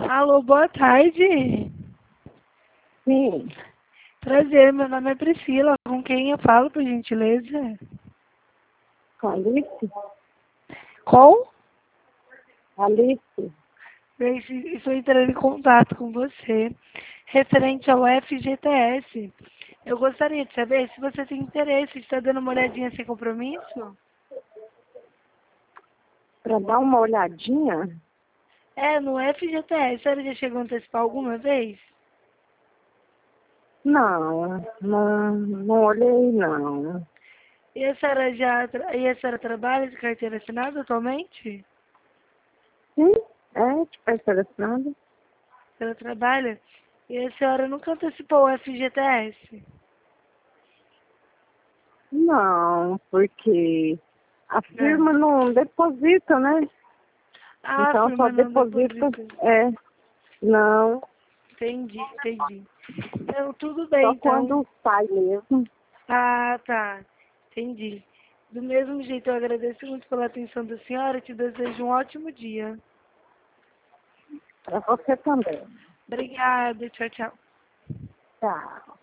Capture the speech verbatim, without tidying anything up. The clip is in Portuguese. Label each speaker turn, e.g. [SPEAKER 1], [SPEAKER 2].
[SPEAKER 1] Alô, boa tarde.
[SPEAKER 2] Sim,
[SPEAKER 1] Prazer, meu nome é Priscila. Com quem eu falo, por gentileza?
[SPEAKER 2] com a Alice.
[SPEAKER 1] Com?
[SPEAKER 2] Alice,
[SPEAKER 1] Grace, estou entrando em contato com você referente ao F G T S. Eu gostaria de saber se você tem interesse, está dando uma olhadinha sem compromisso?
[SPEAKER 2] para dar uma olhadinha?
[SPEAKER 1] É, no F G T S. A senhora já chegou a antecipar alguma vez?
[SPEAKER 2] Não, não, não olhei não.
[SPEAKER 1] E a senhora já tra- e a senhora trabalha de carteira assinada atualmente?
[SPEAKER 2] Sim, é, de carteira assinada?
[SPEAKER 1] Ela trabalha? E a senhora nunca antecipou o F G T S?
[SPEAKER 2] Não, porque a
[SPEAKER 1] É.
[SPEAKER 2] firma não deposita, né?
[SPEAKER 1] Ah, a
[SPEAKER 2] Então só
[SPEAKER 1] firma não
[SPEAKER 2] deposita,
[SPEAKER 1] deposita.
[SPEAKER 2] é, não,
[SPEAKER 1] Entendi, entendi. Então, tudo bem,
[SPEAKER 2] só
[SPEAKER 1] então.
[SPEAKER 2] quando sai mesmo.
[SPEAKER 1] Ah, tá. Entendi. Do mesmo jeito, eu agradeço muito pela atenção da senhora e te desejo um ótimo dia.
[SPEAKER 2] Para você também.
[SPEAKER 1] Obrigada, tchau, tchau.
[SPEAKER 2] Tchau.